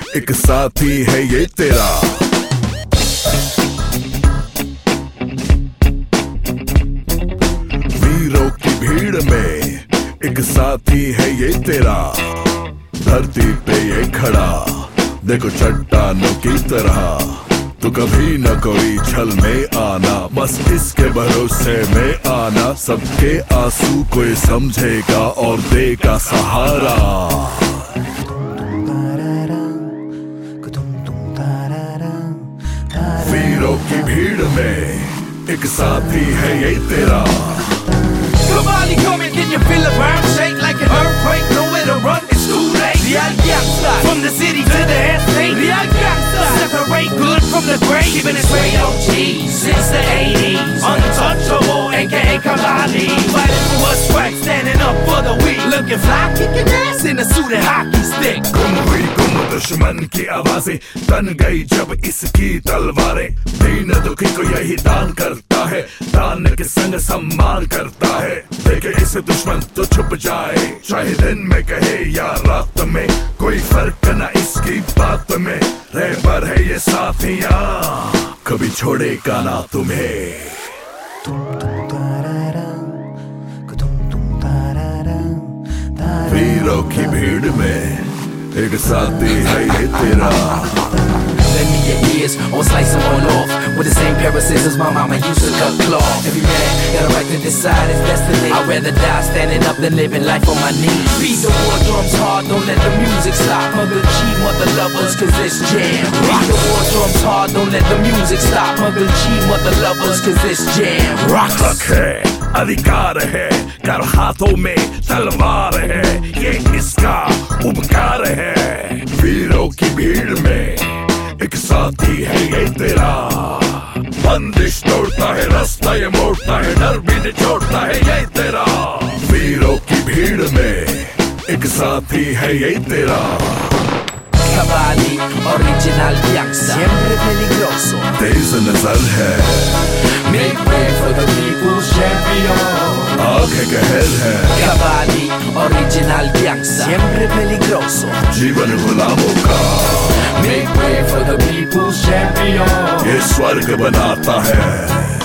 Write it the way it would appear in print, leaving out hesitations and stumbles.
एक साथी है ये तेरा। वीरों की भीड़ में एक साथी है ये तेरा। धरती पे ये खड़ा देखो चट्टानों की तरह। तो कभी न कोई छल में आना, बस इसके भरोसे में आना। सबके आंसू कोई समझेगा और देगा सहारा। वीरों की भीड़ में एक साथी है ये तेरा। Somebody come and can you feel the ground shake like an earthquake? Nowhere to run, it's too late. Real gangsta, from the city to the estate. Real gangsta, separate good from the great. Keeping it straight OG since the 80s. Untouchable, aka Kamali. Fighting for what's right, standing up for the weak. Looking fly, kicking ass in a suit and hockey stick. गुम हुई गुम दुश्मन की आवाजें, तन गई जब इसकी तलवारें। दीन दुखी को यही दान करता है, दान के संग सम्मान करता है। देखे इसे दुश्मन तो छुप जाए, चाहे दिन में कहे या रात में। कोई फर्क न इसकी बात में, रहबर है ये साथियां, कभी छोड़ेगा ना तुम्हें। वीरों की भीड़ में एक साथी है ये तेरा। Lend me your ears, or slice them on off with the same pair of scissors my mama used to cut cloth. Every man got a right to decide his destiny. I'd rather die standing up than living life on my knees. Beat the war drums hard, don't let the music stop. Mother G, mother lovers, cause it's jam. Beat the war drums hard, don't let the music stop. Mother G, mother lovers, cause it's jam. Rock है, अधिकार है, कर हाथों में तलवार है, ये इसका उपकार है। वीरों की भीड़ में एक साथी है ये तेरा। बंदिश तोड़ता है, रास्ता ये मोड़ता है, डर भी निचोड़ता है ये तेरा। वीरों की भीड़ में एक साथी है ये तेरा। Cavalli, original gangsta, siempre peligroso. तेज नजर है, Make way for the people's champion. आंखें कहर है, Cavalli, original gangsta, siempre peligroso. जीवन गुलामों का Make way for the people's champion. ये स्वर्ग बनाता है।